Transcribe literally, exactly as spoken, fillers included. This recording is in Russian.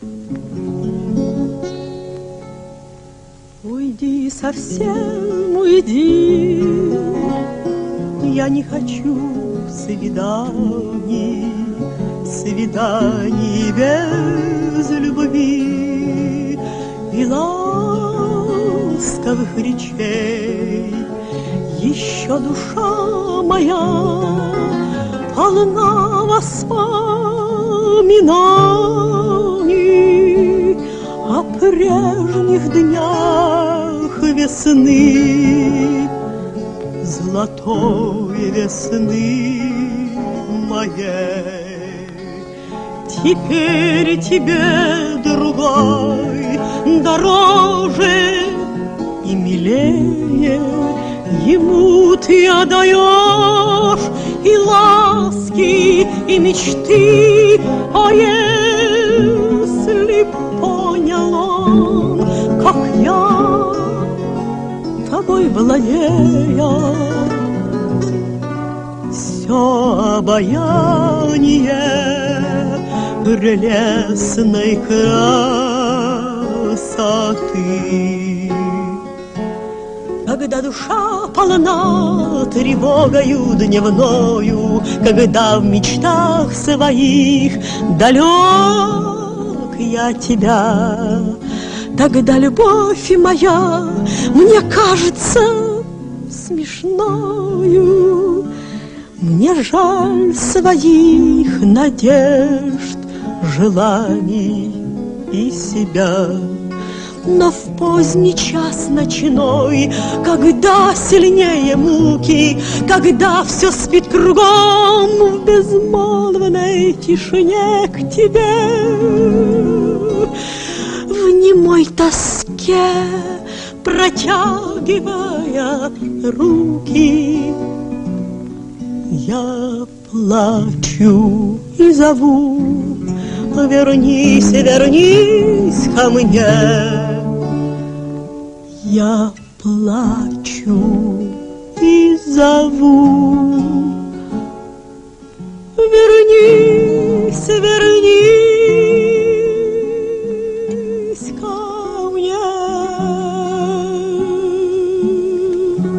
Уйди, совсем уйди, я не хочу свиданий, свиданий без любви и ласковых речей. Еще душа моя полна воспоминаний о прежних днях весны, золотой весны моей. Теперь тебе другой дороже и милее, ему ты отдаешь и ласки, и мечты. А если понял он, как я тобой владея, все обаяние прелестной красоты. Когда душа полна тревогою дневною, когда в мечтах своих далек я тебя, тогда любовь моя мне кажется смешною. Мне жаль своих надежд, желаний и себя. Но в поздний час ночной, когда сильнее муки, когда все спит кругом, в безмолвной тишине к тебе, в немой тоске протягивая руки, я плачу и зову: вернись, вернись ко мне. Я плачу и зову.